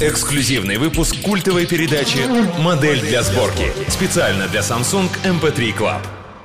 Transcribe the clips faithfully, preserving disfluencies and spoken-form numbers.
Эксклюзивный выпуск культовой передачи «Модель для сборки». Специально для Samsung эм пи три Club.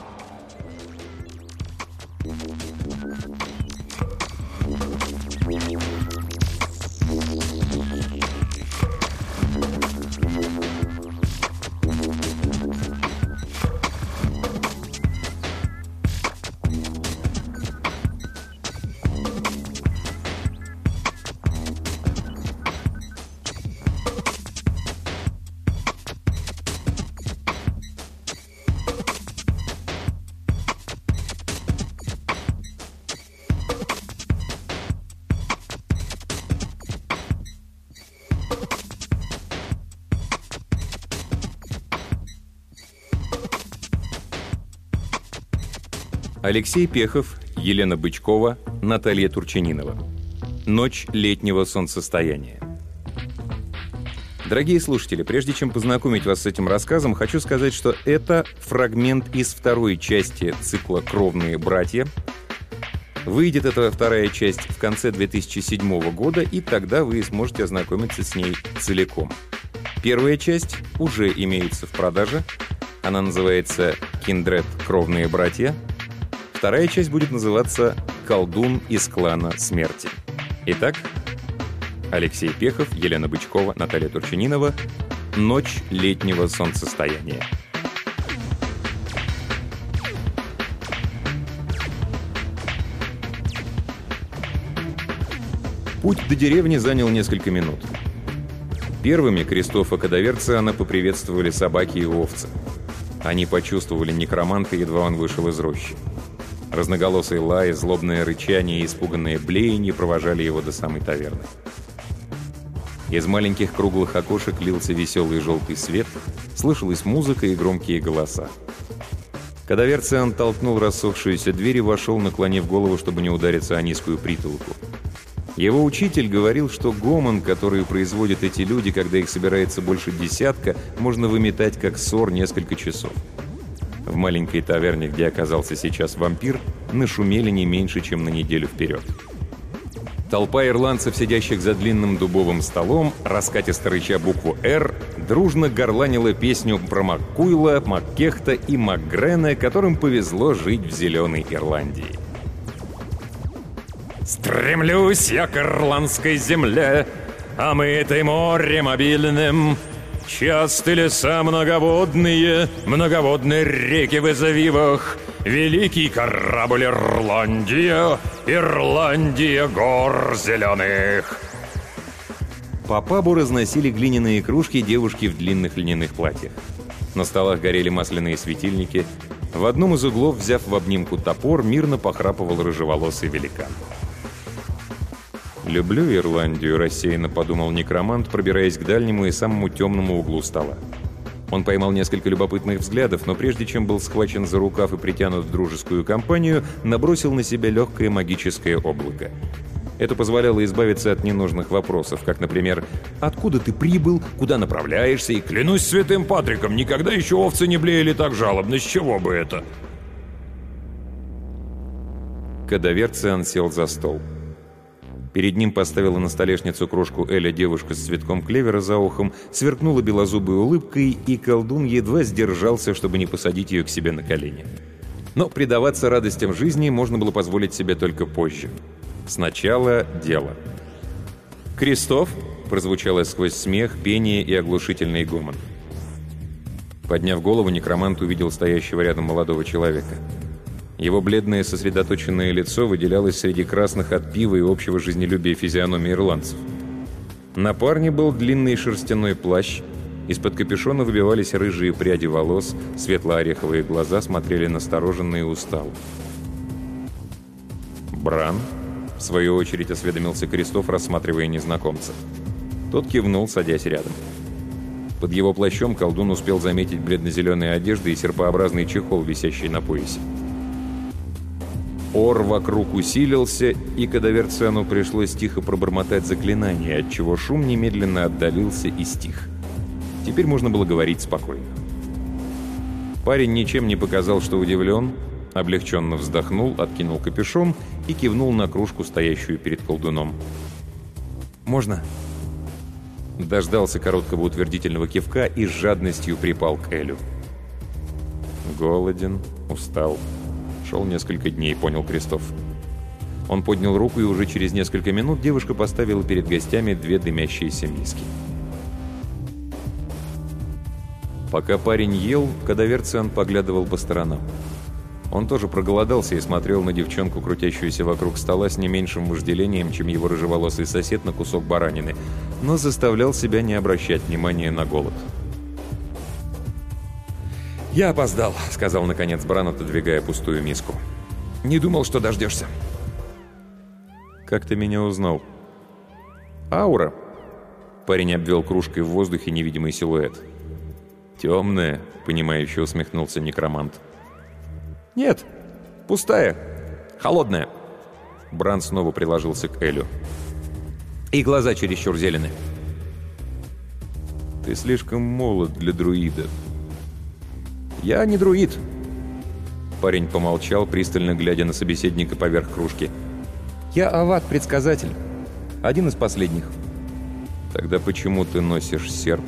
Алексей Пехов, Елена Бычкова, Наталья Турчининова. Ночь летнего солнцестояния. Дорогие слушатели, прежде чем познакомить вас с этим рассказом, хочу сказать, что это фрагмент из второй части цикла «Кровные братья». Выйдет эта вторая часть в конце две тысячи седьмого года, и тогда вы сможете ознакомиться с ней целиком. Первая часть уже имеется в продаже. Она называется «Киндред. Кровные братья». Вторая часть будет называться «Колдун из клана смерти». Итак, Алексей Пехов, Елена Бычкова, Наталья Турчининова. Ночь летнего солнцестояния. Путь до деревни занял несколько минут. Первыми Кристофа Кадоверциана поприветствовали собаки и овцы. Они почувствовали некроманта, едва он вышел из рощи. Разноголосый лай, злобное рычание и испуганные блеяния провожали его до самой таверны. Из маленьких круглых окошек лился веселый желтый свет, слышалась музыка и громкие голоса. Кадоверциан толкнул рассохшуюся дверь и вошел, наклонив голову, чтобы не удариться о низкую притолоку. Его учитель говорил, что гомон, который производят эти люди, когда их собирается больше десятка, можно выметать как ссор несколько часов. В маленькой таверне, где оказался сейчас вампир, нашумели не меньше, чем на неделю вперед. Толпа ирландцев, сидящих за длинным дубовым столом, раскатисто рыча букву «Р», дружно горланила песню про Маккуйла, Маккехта и Макгрена, которым повезло жить в зеленой Ирландии. «Стремлюсь я к ирландской земле, омытой морем обильным. Часты леса многоводные, многоводные реки в извивах, великий корабль Ирландия, Ирландия гор зеленых». По пабу разносили глиняные кружки девушки в длинных льняных платьях. На столах горели масляные светильники. В одном из углов, взяв в обнимку топор, мирно похрапывал рыжеволосый великан. «Люблю Ирландию», — рассеянно подумал некромант, пробираясь к дальнему и самому темному углу стола. Он поймал несколько любопытных взглядов, но прежде чем был схвачен за рукав и притянут в дружескую компанию, набросил на себя легкое магическое облако. Это позволяло избавиться от ненужных вопросов, как, например, «Откуда ты прибыл? Куда направляешься?» и «Клянусь святым Патриком, никогда еще овцы не блеяли так жалобно, с чего бы это?» Кадоверциан сел за стол. Перед ним поставила на столешницу кружку эля девушка с цветком клевера за ухом, сверкнула белозубой улыбкой, и колдун едва сдержался, чтобы не посадить ее к себе на колени. Но предаваться радостям жизни можно было позволить себе только позже. Сначала дело. «Кристоф!» — прозвучало сквозь смех, пение и оглушительный гомон. Подняв голову, некромант увидел стоящего рядом молодого человека. Его бледное сосредоточенное лицо выделялось среди красных от пива и общего жизнелюбия физиономии ирландцев. На парне был длинный шерстяной плащ, из-под капюшона выбивались рыжие пряди волос, светло-ореховые глаза смотрели настороженно и устало. «Бран?» — в свою очередь осведомился Кристоф, рассматривая незнакомца. Тот кивнул, садясь рядом. Под его плащом колдун успел заметить бледно-зеленые одежды и серпообразный чехол, висящий на поясе. Ор вокруг усилился, и Кадоверциану пришлось тихо пробормотать заклинание, отчего шум немедленно отдалился и стих. Теперь можно было говорить спокойно. Парень ничем не показал, что удивлен, облегченно вздохнул, откинул капюшон и кивнул на кружку, стоящую перед колдуном. «Можно?» Дождался короткого утвердительного кивка и с жадностью припал к Элю. Голоден, устал. Шел несколько дней, понял Кристоф. Он поднял руку, и уже через несколько минут девушка поставила перед гостями две дымящиеся миски. Пока парень ел, Кадаверциан поглядывал по сторонам. Он тоже проголодался и смотрел на девчонку, крутящуюся вокруг стола с не меньшим вожделением, чем его рыжеволосый сосед на кусок баранины, но заставлял себя не обращать внимания на голод. «Я опоздал», — сказал наконец Бран, отодвигая пустую миску. «Не думал, что дождешься». «Как ты меня узнал?» «Аура». Парень обвел кружкой в воздухе невидимый силуэт. «Темная», — понимающе усмехнулся некромант. «Нет, пустая, холодная». Бран снова приложился к Элю. «И глаза чересчур зеленые». «Ты слишком молод для друида». «Я не друид». Парень помолчал, пристально глядя на собеседника поверх кружки. «Я ават-предсказатель. Один из последних». «Тогда почему ты носишь серп?»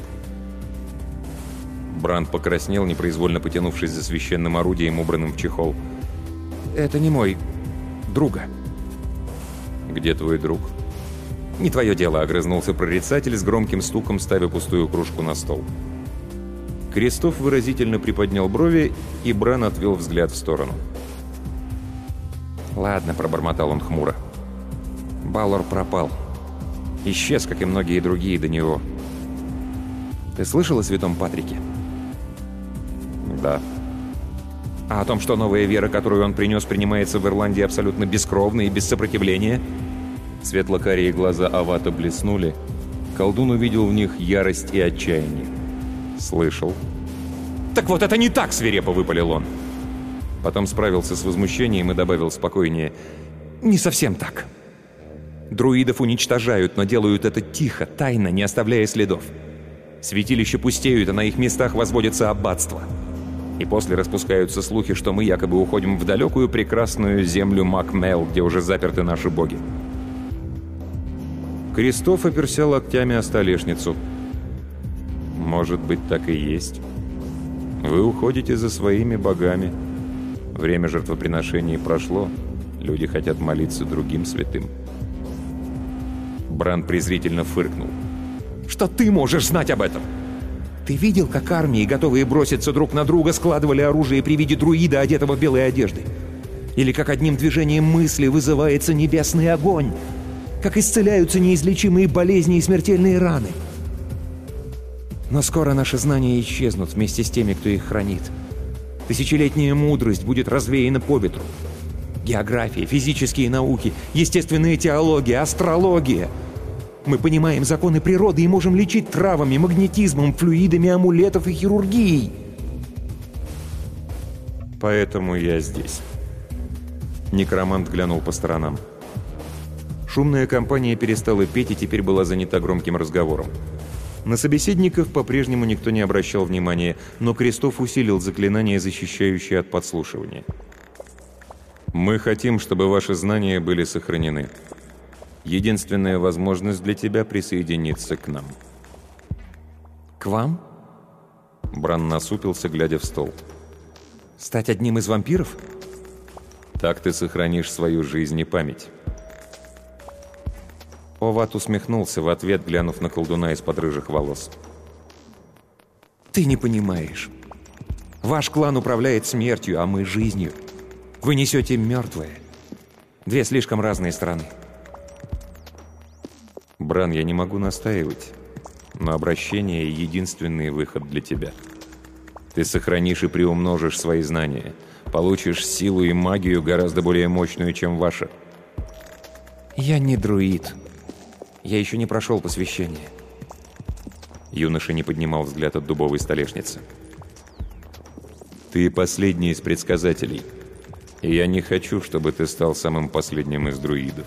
Бран покраснел, непроизвольно потянувшись за священным орудием, убранным в чехол. «Это не мой. Друга». «Где твой друг?» «Не твое дело», — огрызнулся прорицатель с громким стуком, ставя пустую кружку на стол. Кристоф выразительно приподнял брови, и Бран отвел взгляд в сторону. «Ладно», — пробормотал он хмуро. «Баллор пропал. Исчез, как и многие другие до него. Ты слышал о святом Патрике?» «Да». «А о том, что новая вера, которую он принес, принимается в Ирландии абсолютно бескровно и без сопротивления?» Светло-карие глаза Авата блеснули. Колдун увидел в них ярость и отчаяние. «Слышал». «Так вот это не так!» — свирепо выпалил он. Потом справился с возмущением и добавил спокойнее. «Не совсем так. Друидов уничтожают, но делают это тихо, тайно, не оставляя следов. Святилища пустеют, а на их местах возводятся аббатства. И после распускаются слухи, что мы якобы уходим в далекую прекрасную землю Макмел, где уже заперты наши боги». Кристоф оперся локтями о столешницу. «Может быть, так и есть. Вы уходите за своими богами. Время жертвоприношений прошло. Люди хотят молиться другим святым». Бран презрительно фыркнул. «Что ты можешь знать об этом? Ты видел, как армии, готовые броситься друг на друга, складывали оружие при виде друида, одетого в белые одежды? Или как одним движением мысли вызывается небесный огонь? Как исцеляются неизлечимые болезни и смертельные раны? Но скоро наши знания исчезнут вместе с теми, кто их хранит. Тысячелетняя мудрость будет развеяна по ветру. География, физические науки, естественная теология, астрология. Мы понимаем законы природы и можем лечить травами, магнетизмом, флюидами амулетов и хирургией. Поэтому я здесь». Некромант глянул по сторонам. Шумная компания перестала петь и теперь была занята громким разговором. На собеседников по-прежнему никто не обращал внимания, но Кристоф усилил заклинание, защищающее от подслушивания. «Мы хотим, чтобы ваши знания были сохранены. Единственная возможность для тебя — присоединиться к нам». «К вам?» Бран насупился, глядя в стол. «Стать одним из вампиров?» «Так ты сохранишь свою жизнь и память». Оват усмехнулся в ответ, глянув на колдуна из-под рыжих волос. «Ты не понимаешь. Ваш клан управляет смертью, а мы — жизнью. Вы несете мертвое. Две слишком разные стороны». «Бран, я не могу настаивать, но обращение — единственный выход для тебя. Ты сохранишь и приумножишь свои знания, получишь силу и магию гораздо более мощную, чем ваша». «Я не друид. Я еще не прошел посвящение». Юноша не поднимал взгляд от дубовой столешницы. «Ты последний из предсказателей, и я не хочу, чтобы ты стал самым последним из друидов».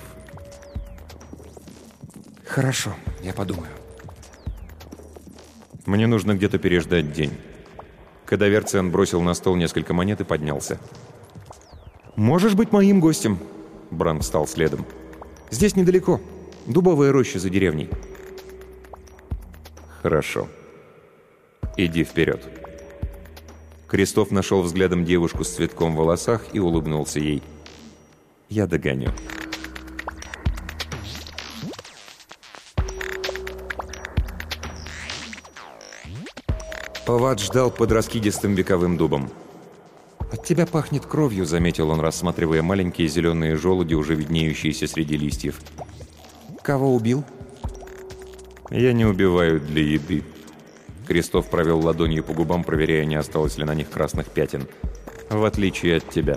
«Хорошо, я подумаю». «Мне нужно где-то переждать день». Кадаверциан бросил на стол несколько монет и поднялся. «Можешь быть моим гостем?» Бран встал следом. «Здесь недалеко. Дубовая роща за деревней». «Хорошо. Иди вперед». Крестов нашел взглядом девушку с цветком в волосах и улыбнулся ей. «Я догоню». Пават ждал под раскидистым вековым дубом. «От тебя пахнет кровью», — заметил он, рассматривая маленькие зеленые желуди, уже виднеющиеся среди листьев. «Кого убил?» «Я не убиваю для еды». Крестов провел ладонью по губам, проверяя, не осталось ли на них красных пятен. «В отличие от тебя».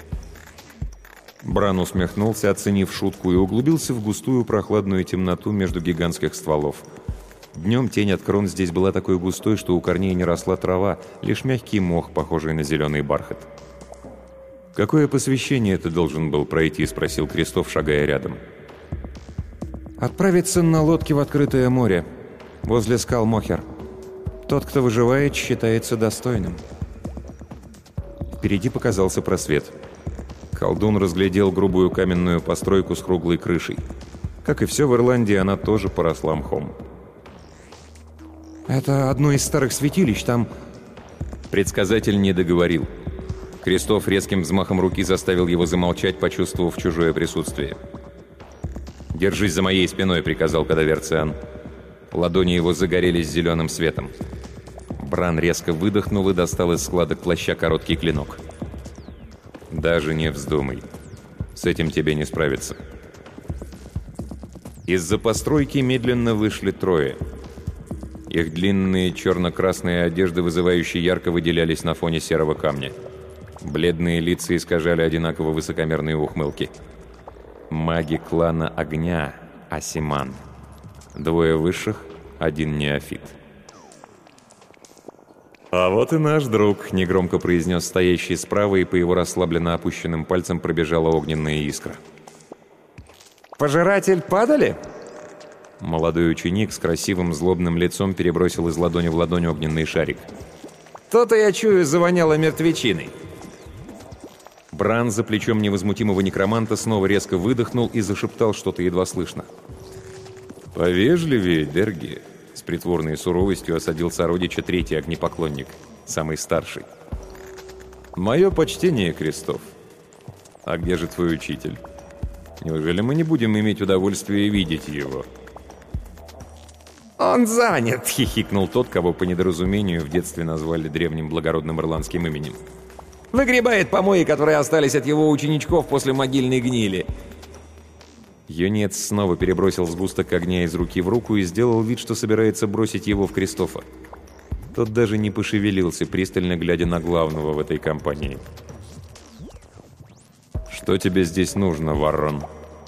Бран усмехнулся, оценив шутку, и углубился в густую прохладную темноту между гигантских стволов. Днем тень от крон здесь была такой густой, что у корней не росла трава, лишь мягкий мох, похожий на зеленый бархат. «Какое посвящение ты должен был пройти?» — спросил Крестов, шагая рядом. «Отправиться на лодке в открытое море, возле скал Мохер. Тот, кто выживает, считается достойным». Впереди показался просвет. Колдун разглядел грубую каменную постройку с круглой крышей. Как и все в Ирландии, она тоже поросла мхом. «Это одно из старых святилищ, там...» Предсказатель не договорил. Крестов резким взмахом руки заставил его замолчать, почувствовав чужое присутствие. «Держись за моей спиной», — приказал Кадаверциан. Ладони его загорелись зеленым светом. Бран резко выдохнул и достал из складок плаща короткий клинок. «Даже не вздумай. С этим тебе не справиться». Из-за постройки медленно вышли трое. Их длинные черно-красные одежды, вызывающие ярко, выделялись на фоне серого камня. Бледные лица искажали одинаково высокомерные ухмылки. Маги клана Огня, Асиман. Двое высших, один неофит. «А вот и наш друг», — негромко произнес стоящий справа, и по его расслабленно опущенным пальцам пробежала огненная искра. «Пожиратель падали?» Молодой ученик с красивым злобным лицом перебросил из ладони в ладонь огненный шарик. «То-то, я чую, завоняло мертвечиной». Бран за плечом невозмутимого некроманта снова резко выдохнул и зашептал что-то едва слышно. «Повежливее, Дерги», — с притворной суровостью осадил сородича третий огнепоклонник, самый старший. «Мое почтение, Крестов. А где же твой учитель? Неужели мы не будем иметь удовольствия видеть его?» «Он занят!» — хихикнул тот, кого по недоразумению в детстве назвали древним благородным ирландским именем. «Выгребает помои, которые остались от его ученичков после могильной гнили». Юнец снова перебросил сгусток огня из руки в руку и сделал вид, что собирается бросить его в Кристофа. Тот даже не пошевелился, пристально глядя на главного в этой компании. «Что тебе здесь нужно, Варрон?»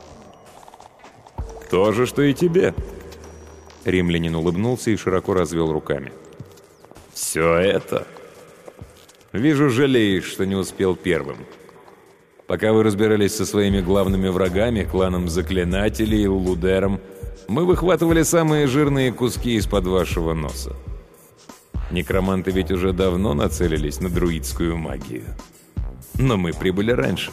«То же, что и тебе». Римлянин улыбнулся и широко развел руками. «Все это? Вижу, жалеешь, что не успел первым. Пока вы разбирались со своими главными врагами, кланом Заклинателей и Улудером, мы выхватывали самые жирные куски из-под вашего носа. Некроманты ведь уже давно нацелились на друидскую магию. Но мы прибыли раньше».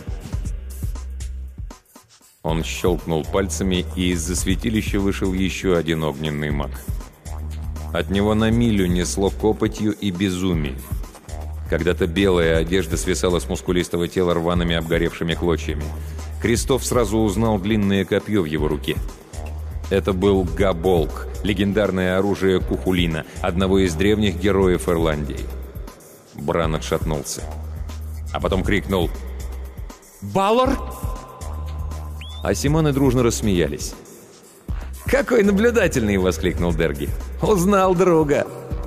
Он щелкнул пальцами, и из-за святилища вышел еще один огненный маг. От него на милю несло копотью и безумием. Когда-то белая одежда свисала с мускулистого тела рваными обгоревшими клочьями. Крестов сразу узнал длинное копье в его руке. Это был Габолк, легендарное оружие Кухулина, одного из древних героев Ирландии. Бран отшатнулся. А потом крикнул «Балор!» А Симоны дружно рассмеялись. «Какой наблюдательный!» — воскликнул Дерги. «Узнал друга!»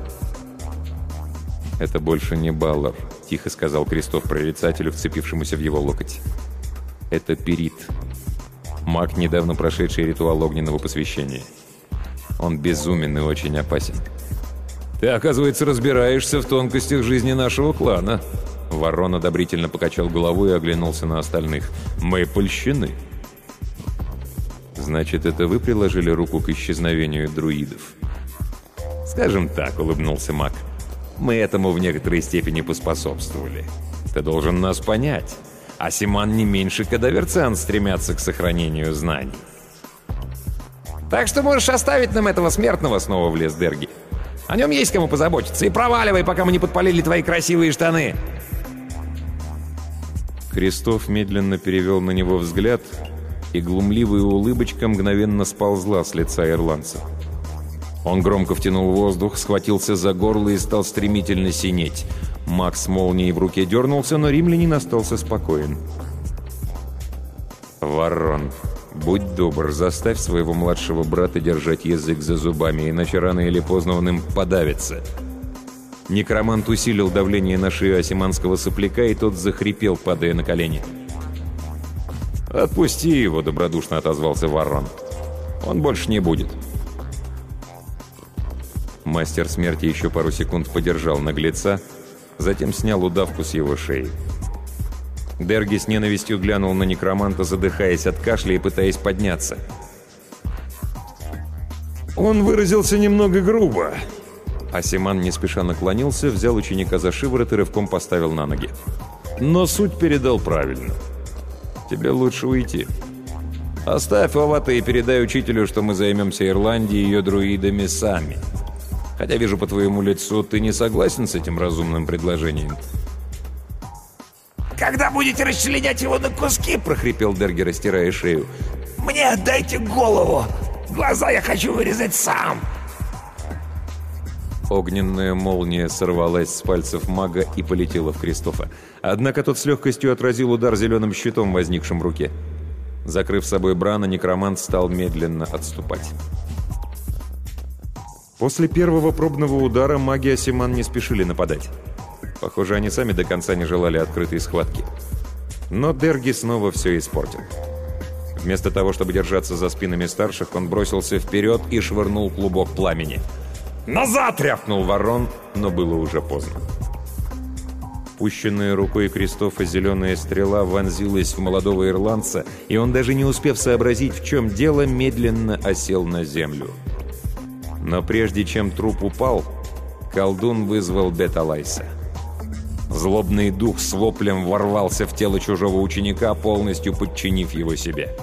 «Это больше не Баллар», — тихо сказал Крестов прорицателю, вцепившемуся в его локоть. «Это Перит, маг, недавно прошедший ритуал огненного посвящения. Он безумен и очень опасен». «Ты, оказывается, разбираешься в тонкостях жизни нашего клана». Ворон одобрительно покачал головой и оглянулся на остальных. «Мы польщены». «Значит, это вы приложили руку к исчезновению друидов?» «Скажем так», — улыбнулся маг. «Мы этому в некоторой степени поспособствовали. Ты должен нас понять. Асиман не меньше Кадаверциан стремятся к сохранению знаний». Так что можешь оставить нам этого смертного», — снова влез Дерги. «О нем есть кому позаботиться. И проваливай, пока мы не подпалили твои красивые штаны». Крестов медленно перевел на него взгляд, и глумливая улыбочка мгновенно сползла с лица ирландца. Он громко втянул воздух, схватился за горло и стал стремительно синеть. Маг с молнией в руке дернулся, но римлянин остался спокоен. «Варрон, будь добр, заставь своего младшего брата держать язык за зубами, иначе рано или поздно он им подавится». Некромант усилил давление на шею осиманского сопляка, и тот захрипел, падая на колени. «Отпусти его», — добродушно отозвался Варрон. «Он больше не будет». Мастер смерти еще пару секунд подержал наглеца, затем снял удавку с его шеи. Дерги с ненавистью глянул на некроманта, задыхаясь от кашля и пытаясь подняться. «Он выразился немного грубо». Асиман не спеша наклонился, взял ученика за шиворот и рывком поставил на ноги. «Но суть передал правильно. Тебе лучше уйти. Оставь Овата и передай учителю, что мы займемся Ирландией и ее друидами сами. Хотя вижу по твоему лицу, ты не согласен с этим разумным предложением». «Когда будете расчленять его на куски?» — прохрипел Дерги, растирая шею. «Мне отдайте голову! Глаза я хочу вырезать сам!» Огненная молния сорвалась с пальцев мага и полетела в Кристофа. Однако тот с легкостью отразил удар зеленым щитом, возникшим в руке. Закрыв собой Брана, некромант стал медленно отступать. После первого пробного удара маги Асиман не спешили нападать. Похоже, они сами до конца не желали открытой схватки. Но Дерги снова все испортил. Вместо того, чтобы держаться за спинами старших, он бросился вперед и швырнул клубок пламени. «Назад!» — рявкнул Варрон, но было уже поздно. Пущенная рукой Кристофа зеленая стрела вонзилась в молодого ирландца, и он, даже не успев сообразить, в чем дело, медленно осел на землю. Но прежде чем труп упал, колдун вызвал Беталайса. Злобный дух с воплем ворвался в тело чужого ученика, полностью подчинив его себе.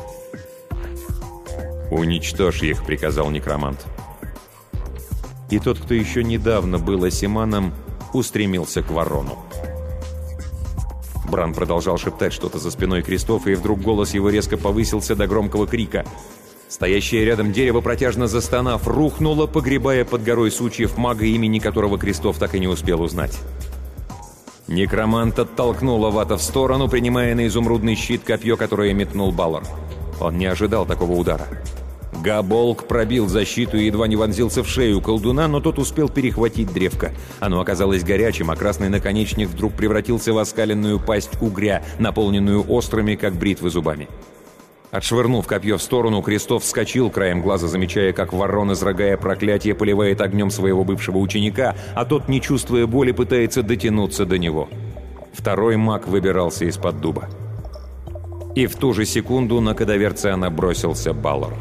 «Уничтожь их», — приказал некромант. И тот, кто еще недавно был Асиманом, устремился к Варрону. Бран продолжал шептать что-то за спиной Кристофа, и вдруг голос его резко повысился до громкого крика. Стоящее рядом дерево, протяжно застонав, рухнуло, погребая под горой сучьев мага, имени которого Кристоф так и не успел узнать. Некромант оттолкнул Овата в сторону, принимая на изумрудный щит копье, которое метнул Баллар. Он не ожидал такого удара. Габолк пробил защиту и едва не вонзился в шею колдуна, но тот успел перехватить древко. Оно оказалось горячим, а красный наконечник вдруг превратился в оскаленную пасть угря, наполненную острыми, как бритвы, зубами. Отшвырнув копье в сторону, Кристоф вскочил, краем глаза замечая, как Варрон, изрыгая проклятие, поливает огнем своего бывшего ученика, а тот, не чувствуя боли, пытается дотянуться до него. Второй маг выбирался из-под дуба. И в ту же секунду на кадаверциана бросился Баллар.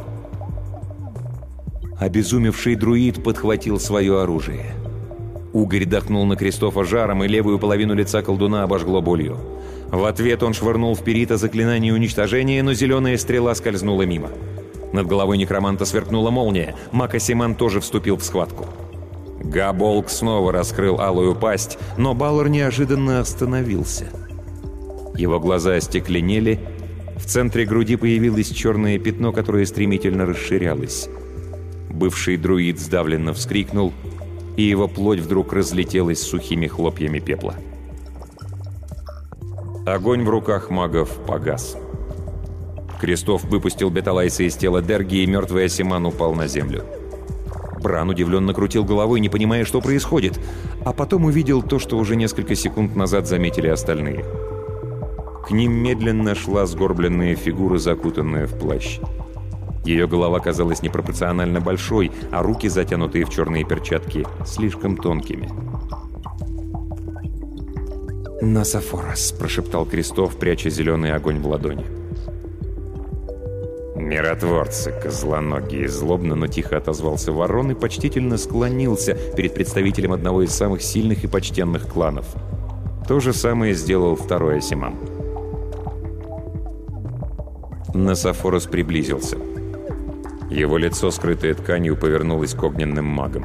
Обезумевший друид подхватил свое оружие. Угорь дохнул на Кристофа жаром, и левую половину лица колдуна обожгло болью. В ответ он швырнул в Перита заклинание уничтожения, но зеленая стрела скользнула мимо. Над головой некроманта сверкнула молния. Маг Асиман тоже вступил в схватку. Габолк снова раскрыл алую пасть, но Баллар неожиданно остановился. Его глаза остекленели. В центре груди появилось черное пятно, которое стремительно расширялось. Бывший друид сдавленно вскрикнул, и его плоть вдруг разлетелась сухими хлопьями пепла. Огонь в руках магов погас. Кристоф выпустил Беталайса из тела Дерги, и мертвый Асиман упал на землю. Бран удивленно крутил головой, не понимая, что происходит, а потом увидел то, что уже несколько секунд назад заметили остальные. К ним медленно шла сгорбленная фигура, закутанная в плащ. Ее голова казалась непропорционально большой, а руки, затянутые в черные перчатки, слишком тонкими. «Насафорос», — прошептал Кристоф, пряча зеленый огонь в ладони. «Миротворцы, козлоногие!» — злобно, но тихо отозвался Варрон и почтительно склонился перед представителем одного из самых сильных и почтенных кланов. То же самое сделал второй Асиман. Насафорос приблизился. Его лицо, скрытое тканью, повернулось к огненным магам.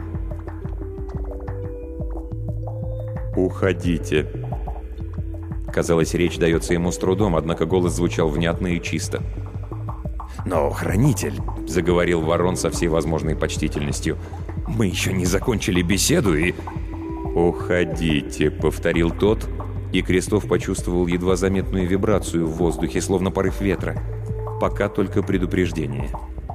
«Уходите!» Казалось, речь дается ему с трудом, однако голос звучал внятно и чисто. «Но, хранитель», — заговорил Ворон со всей возможной почтительностью, — «мы еще не закончили беседу и...» «Уходите», — повторил тот, и Крестов почувствовал едва заметную вибрацию в воздухе, словно порыв ветра. Пока только предупреждение.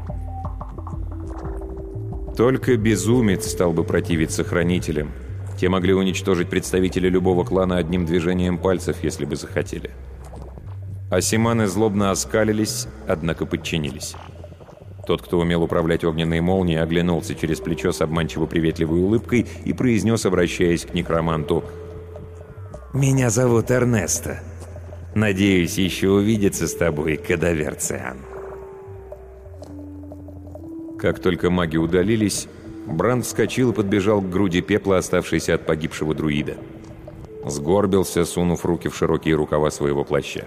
Только безумец стал бы противиться хранителям. Те могли уничтожить представителя любого клана одним движением пальцев, если бы захотели. Асиманы злобно оскалились, однако подчинились. Тот, кто умел управлять огненной молнией, оглянулся через плечо с обманчиво приветливой улыбкой и произнес, обращаясь к некроманту: «Меня зовут Эрнесто. Надеюсь еще увидеться с тобой, кадавер Циан». Как только маги удалились, Бран вскочил и подбежал к груди пепла, оставшейся от погибшего друида. Сгорбился, сунув руки в широкие рукава своего плаща.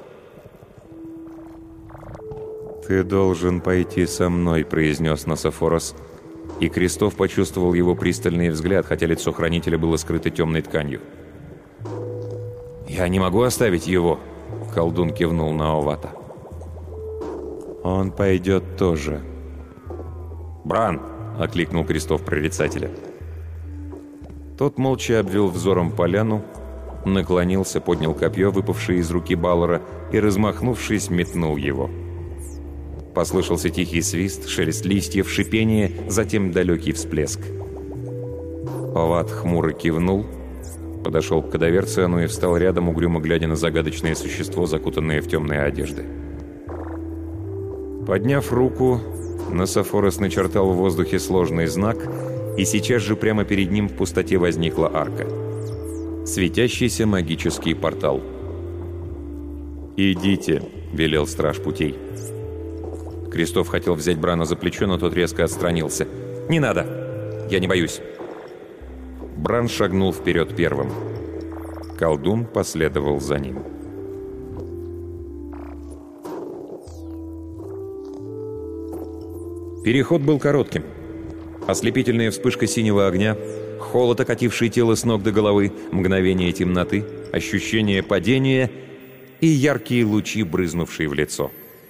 «Ты должен пойти со мной», — произнес Нософорос, и Крестов почувствовал его пристальный взгляд, хотя лицо хранителя было скрыто темной тканью. «Я не могу оставить его», — колдун кивнул на Овата. «Он пойдет тоже». «Бран!» — окликнул Крестов прорицателя. Тот молча обвел взором поляну, наклонился, поднял копье, выпавшее из руки Баллора, и, размахнувшись, метнул его. Послышался тихий свист, шелест листьев, шипение, затем далекий всплеск. Оват хмуро кивнул, подошел к кадавер Циану и встал рядом, угрюмо глядя на загадочное существо, закутанное в темные одежды. Подняв руку, Нософорос начертал в воздухе сложный знак, и сейчас же прямо перед ним в пустоте возникла арка. Светящийся магический портал. «Идите», — велел страж путей. Крестов хотел взять Брана за плечо, но тот резко отстранился. «Не надо! Я не боюсь!» Бран шагнул вперед первым. Колдун последовал за ним. Переход был коротким. Ослепительная вспышка синего огня, холод, окативший тело с ног до головы, мгновение темноты, ощущение падения и яркие лучи, брызнувшие в лицо.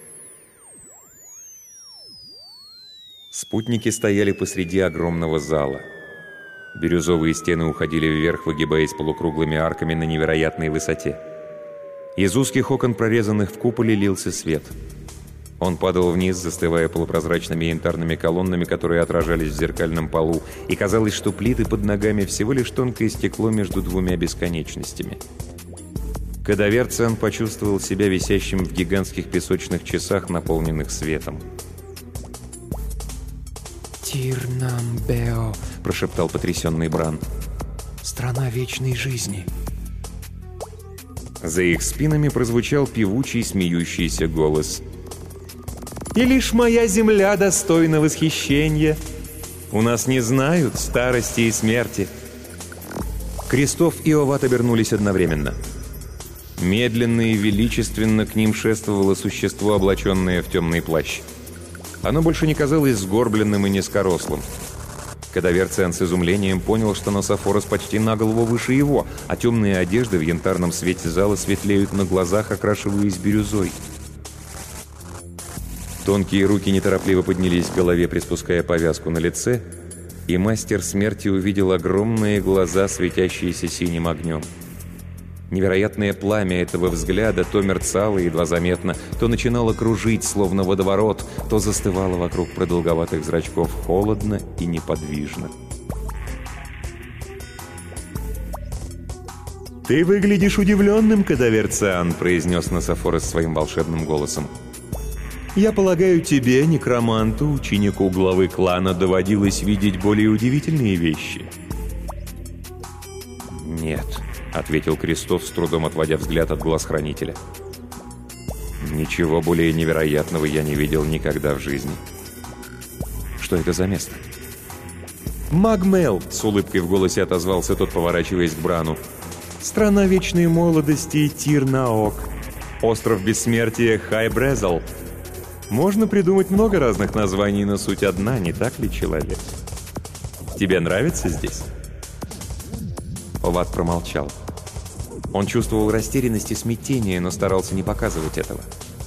Спутники стояли посреди огромного зала. Бирюзовые стены уходили вверх, выгибаясь полукруглыми арками на невероятной высоте. Из узких окон, прорезанных в куполе, лился свет. Он падал вниз, застывая полупрозрачными янтарными колоннами, которые отражались в зеркальном полу, и казалось, что плиты под ногами всего лишь тонкое стекло между двумя бесконечностями. Кадавер Циан почувствовал себя висящим в гигантских песочных часах, наполненных светом. «Тир-нам-бео», — прошептал потрясенный Бран. «Страна вечной жизни». За их спинами прозвучал певучий, смеющийся голос. «И лишь моя земля достойна восхищения. У нас не знают старости и смерти». Крестов и Оват обернулись одновременно. Медленно и величественно к ним шествовало существо, облаченное в темный плащ. Оно больше не казалось сгорбленным и низкорослым. Кадавер Циан с изумлением понял, что Нософорос почти на голову выше его, а темные одежды в янтарном свете зала светлеют на глазах, окрашиваясь бирюзой. Тонкие руки неторопливо поднялись к голове, приспуская повязку на лице, и мастер смерти увидел огромные глаза, светящиеся синим огнем. Невероятное пламя этого взгляда то мерцало едва заметно, то начинало кружить, словно водоворот, то застывало вокруг продолговатых зрачков холодно и неподвижно. «Ты выглядишь удивленным, Кадавер Циан», — произнес Нософорос своим волшебным голосом. «Я полагаю, тебе, некроманту, ученику главы клана, доводилось видеть более удивительные вещи». «Нет», — ответил Крестов, с трудом отводя взгляд от глаз хранителя. «Ничего более невероятного я не видел никогда в жизни». «Что это за место?» «Магмел», — с улыбкой в голосе отозвался тот, поворачиваясь к Брану. «Страна вечной молодости Тир-Наок. Остров бессмертия Хай-Брезал. Можно придумать много разных названий, но суть одна, не так ли, человек? Тебе нравится здесь?» Оват промолчал. Он чувствовал растерянность и смятение, но старался не показывать этого.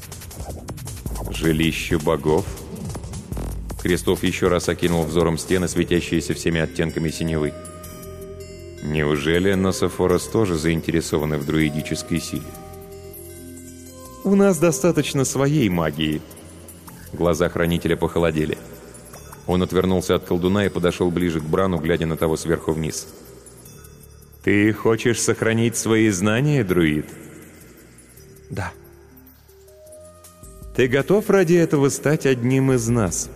«Жилище богов?» Крестов еще раз окинул взором стены, светящиеся всеми оттенками синевы. «Неужели Нософорос тоже заинтересованы в друидической силе?» «У нас достаточно своей магии». Глаза хранителя похолодели. Он отвернулся от колдуна и подошел ближе к Брану, глядя на того сверху вниз. «Ты хочешь сохранить свои знания, друид?» «Да». «Ты готов ради этого стать одним из нас?»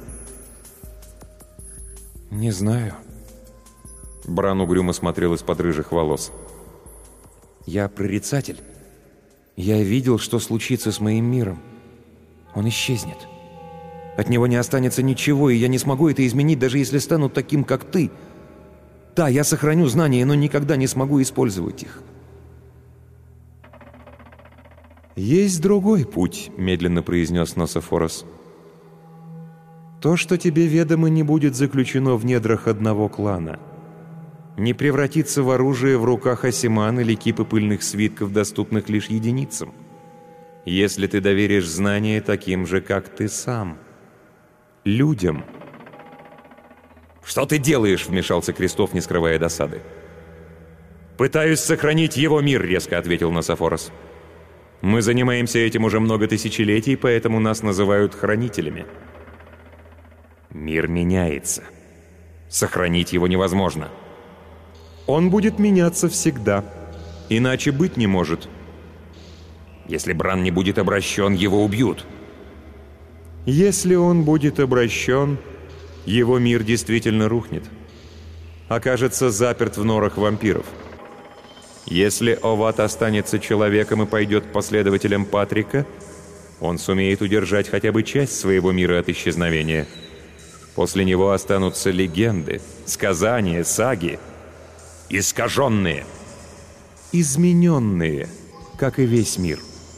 «Не знаю». Бран угрюмо смотрел из-под рыжих волос. «Я прорицатель. Я видел, что случится с моим миром. Он исчезнет. От него не останется ничего, и я не смогу это изменить, даже если стану таким, как ты. Да, я сохраню знания, но никогда не смогу использовать их». «Есть другой путь», — медленно произнес Нософорос. «То, что тебе ведомо, не будет заключено в недрах одного клана. Не превратится в оружие в руках Асиман или кипы пыльных свитков, доступных лишь единицам. Если ты доверишь знания таким же, как ты сам. Людям». «Что ты делаешь?» — вмешался Крестов, не скрывая досады. «Пытаюсь сохранить его мир», — резко ответил Нософорос. «Мы занимаемся этим уже много тысячелетий, поэтому нас называют хранителями». «Мир меняется. Сохранить его невозможно. Он будет меняться всегда. Иначе быть не может. Если Бран не будет обращен, его убьют. Если он будет обращен, его мир действительно рухнет. Окажется заперт в норах вампиров. Если Оват останется человеком и пойдет последователем Патрика, он сумеет удержать хотя бы часть своего мира от исчезновения. После него останутся легенды, сказания, саги. Искаженные. Измененные, как и весь мир».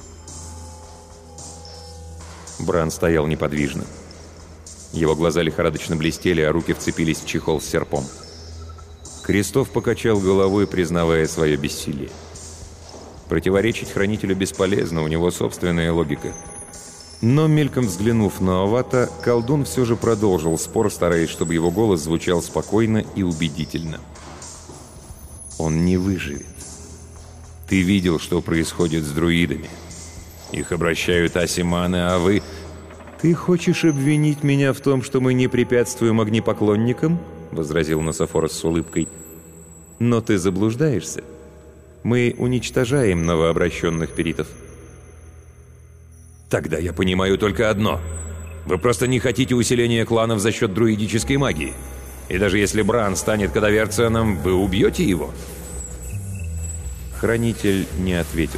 Бран стоял неподвижно. Его глаза лихорадочно блестели, а руки вцепились в чехол с серпом. Крестов покачал головой, признавая свое бессилие. Противоречить хранителю бесполезно, у него собственная логика. Но, мельком взглянув на Овата, колдун все же продолжил спор, стараясь, чтобы его голос звучал спокойно и убедительно. «Он не выживет. Ты видел, что происходит с друидами. Их обращают асиманы, а вы... Ты хочешь обвинить меня в том, что мы не препятствуем огнепоклонникам?» — возразил Нософорос с улыбкой. «Но ты заблуждаешься. Мы уничтожаем новообращенных перитов». «Тогда я понимаю только одно. Вы просто не хотите усиления кланов за счет друидической магии. И даже если Бран станет кадаверцианом, вы убьете его?» Хранитель не ответил.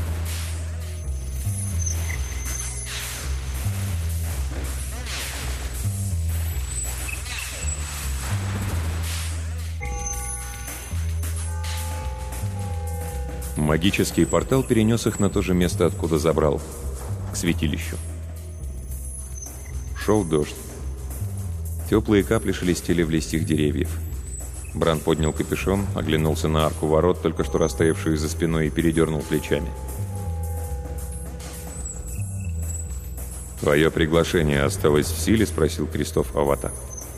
Магический портал перенес их на то же место, откуда забрал. К святилищу. Шел дождь. Теплые капли шелестели в листьях деревьев. Бран поднял капюшон, оглянулся на арку ворот, только что растаявшую за спиной, и передернул плечами. «Твое приглашение осталось в силе?» — спросил Крестов Овата.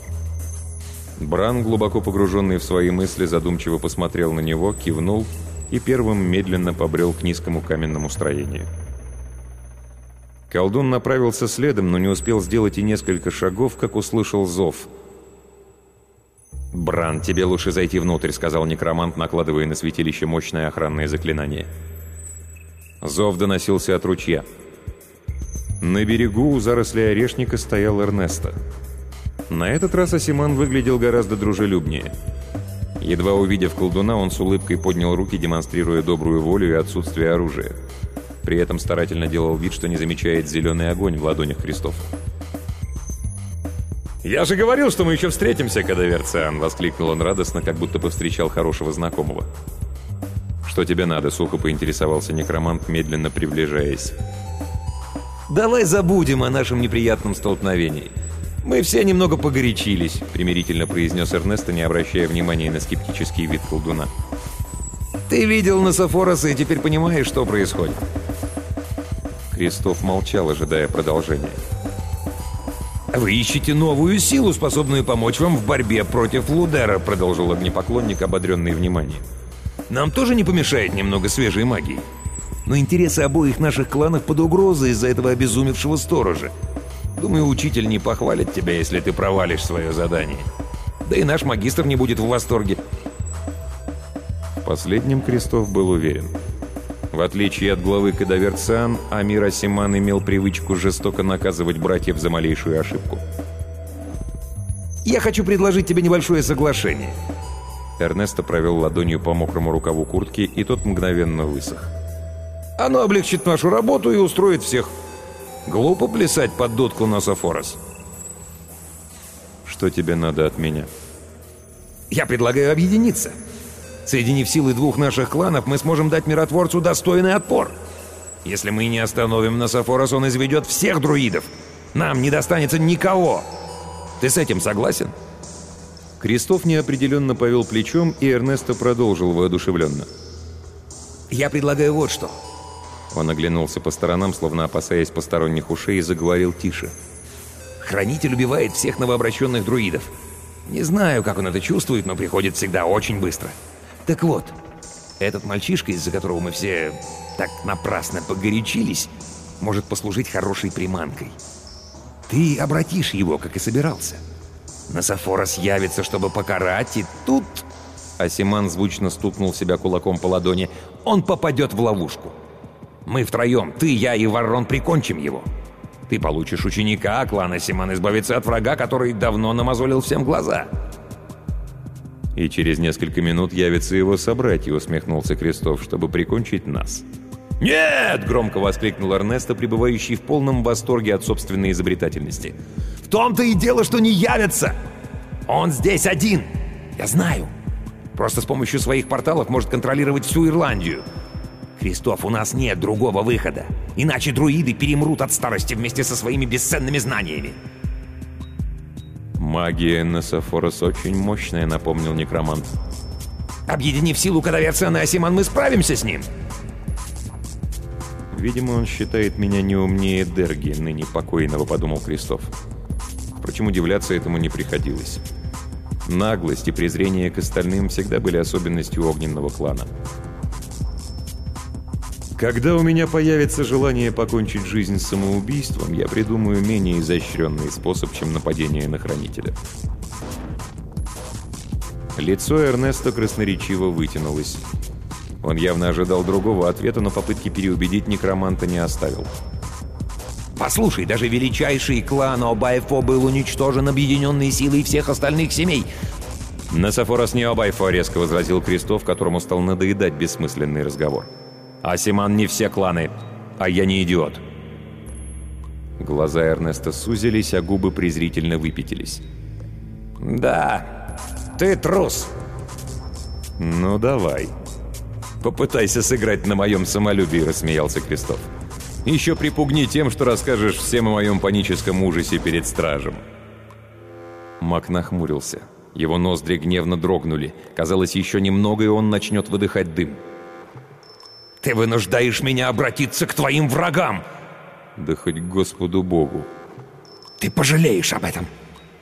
Бран, глубоко погруженный в свои мысли, задумчиво посмотрел на него, кивнул и первым медленно побрел к низкому каменному строению. Колдун направился следом, но не успел сделать и несколько шагов, как услышал зов. «Бран, тебе лучше зайти внутрь», — сказал некромант, накладывая на святилище мощное охранное заклинание. Зов доносился от ручья. На берегу у зарослей орешника стоял Эрнесто. На этот раз Асиман выглядел гораздо дружелюбнее. Едва увидев колдуна, он с улыбкой поднял руки, демонстрируя добрую волю и отсутствие оружия. При этом старательно делал вид, что не замечает зеленый огонь в ладонях крестов. «Я же говорил, что мы еще встретимся, кадаверциан!» — воскликнул он радостно, как будто повстречал хорошего знакомого. «Что тебе надо?» — сухо поинтересовался некромант, медленно приближаясь. Давай забудем о нашем неприятном столкновении. Мы все немного погорячились», — примирительно произнес Эрнесто, не обращая внимания на скептический вид колдуна. «Ты видел Нософороса и теперь понимаешь, что происходит». Кристоф молчал, ожидая продолжения. «Вы ищете новую силу, способную помочь вам в борьбе против Лудера», — продолжил огнепоклонник, ободренный вниманием. «Нам тоже не помешает немного свежей магии. Но интересы обоих наших кланов под угрозой из-за этого обезумевшего сторожа. Думаю, учитель не похвалит тебя, если ты провалишь свое задание. Да и наш магистр не будет в восторге». В последнем Кристоф был уверен. В отличие от главы Кадаверциан, Амир Асиман имел привычку жестоко наказывать братьев за малейшую ошибку. «Я хочу предложить тебе небольшое соглашение». Эрнесто провел ладонью по мокрому рукаву куртки, и тот мгновенно высох. «Оно облегчит нашу работу и устроит всех. Глупо плясать под дудку Нософорос». «Что тебе надо от меня?» «Я предлагаю объединиться. Соединив силы двух наших кланов, мы сможем дать миротворцу достойный отпор. Если мы не остановим Нософорос, он изведет всех друидов. Нам не достанется никого. Ты с этим согласен?» Кристоф неопределенно повел плечом, и Эрнесто продолжил воодушевленно. «Я предлагаю вот что». Он оглянулся по сторонам, словно опасаясь посторонних ушей, и заговорил тише. «Хранитель убивает всех новообращенных друидов. Не знаю, как он это чувствует, но приходит всегда очень быстро. Так вот, этот мальчишка, из-за которого мы все так напрасно погорячились, может послужить хорошей приманкой. Ты обратишь его, как и собирался. Нософорос явится, чтобы покарать, и тут...» Асиман звучно стукнул себя кулаком по ладони. «Он попадет в ловушку. Мы втроем, ты, я и Варрон, прикончим его. Ты получишь ученика, а клан Асиман избавится от врага, который давно намазолил всем глаза». «И через несколько минут явятся его собратья», — усмехнулся Кристоф, — «чтобы прикончить нас». «Нет!» — громко воскликнул Эрнесто, пребывающий в полном восторге от собственной изобретательности. «В том-то и дело, что не явится! Он здесь один! Я знаю! Просто с помощью своих порталов может контролировать всю Ирландию. Кристоф, у нас нет другого выхода, иначе друиды перемрут от старости вместе со своими бесценными знаниями». «Магия Нософорос очень мощная», — напомнил некромант. «Объединив силу Кадаверциана и Асиман, мы справимся с ним!» «Видимо, он считает меня не умнее Дерги, ныне покойного», — подумал Кристоф. Впрочем, удивляться этому не приходилось. Наглость и презрение к остальным всегда были особенностью огненного клана. «Когда у меня появится желание покончить жизнь самоубийством, я придумаю менее изощренный способ, чем нападение на Хранителя». Лицо Эрнесто красноречиво вытянулось. Он явно ожидал другого ответа, но попытки переубедить некроманта не оставил. «Послушай, даже величайший клан Обайфо был уничтожен объединенной силой всех остальных семей». «Нософорос не Обайфо», — резко возразил Кристоф, которому стал надоедать бессмысленный разговор. «Асиман не все кланы, а я не идиот». Глаза Эрнеста сузились, а губы презрительно выпятились. «Да, ты трус». «Ну давай. Попытайся сыграть на моем самолюбии», — рассмеялся Кристоф. «Еще припугни тем, что расскажешь всем о моем паническом ужасе перед стражем». Маг нахмурился. Его ноздри гневно дрогнули. Казалось, еще немного, и он начнет выдыхать дым. «Ты вынуждаешь меня обратиться к твоим врагам!» «Да хоть к Господу Богу!» «Ты пожалеешь об этом!»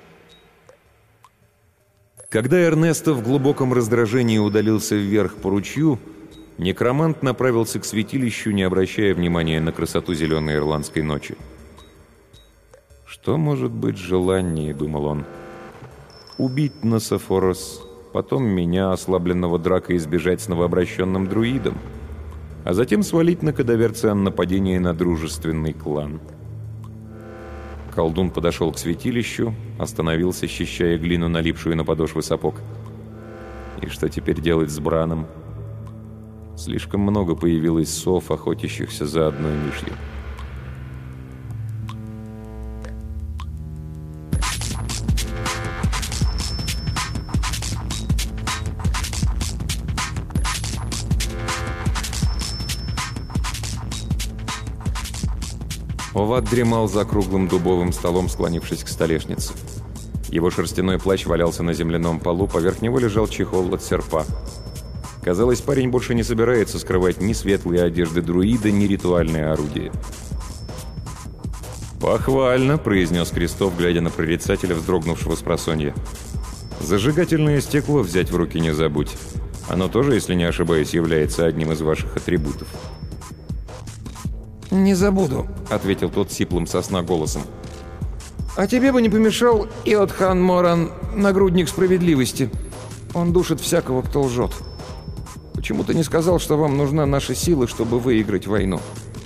Когда Эрнесто в глубоком раздражении удалился вверх по ручью, некромант направился к святилищу, не обращая внимания на красоту зеленой ирландской ночи. «Что может быть желаннее?» — думал он. «Убить Нософорос, потом меня, ослабленного дракой, избежать с новообращенным друидом, а затем свалить на Кадаверциан нападение на дружественный клан». Колдун подошел к святилищу, остановился, счищая глину, налипшую на подошвы сапог. И что теперь делать с Браном? Слишком много появилось сов, охотящихся за одной мышью. Оват дремал за круглым дубовым столом, склонившись к столешнице. Его шерстяной плащ валялся на земляном полу, поверх него лежал чехол от серпа. Казалось, парень больше не собирается скрывать ни светлые одежды друида, ни ритуальные орудия. «Похвально», — произнес Крестов, глядя на прорицателя, вздрогнувшего с просонья. «Зажигательное стекло взять в руки не забудь. Оно тоже, если не ошибаюсь, является одним из ваших атрибутов». «Не забуду», — ответил тот сиплым со сна голосом. «А тебе бы не помешал Иотхан Моран, нагрудник справедливости. Он душит всякого, кто лжет. Почему ты не сказал, что вам нужна наша сила, чтобы выиграть войну?»